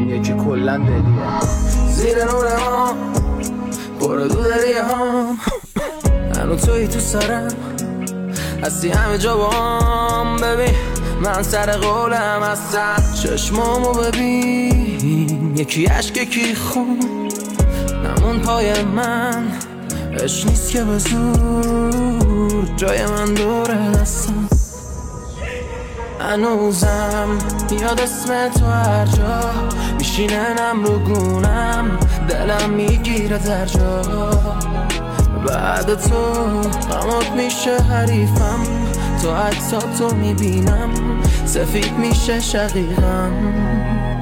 اون یکی کلن دلیه. زیر نور ما پر دو دریه ها، هنو توی تو سرم هستی همه جا با هم. ببین من سر قولم هستم، چشمامو ببین یکی عشق یکی خون، نمون پای من عشق نیست که به زور جای من دوره دستم. هنوزم یاد اسم تو هر جا میشینه نم رو گونم، دلم میگیره در جا. بعد تو غمات میشه حریفم، تو عکساتو میبینم سفید میشه شقیقم.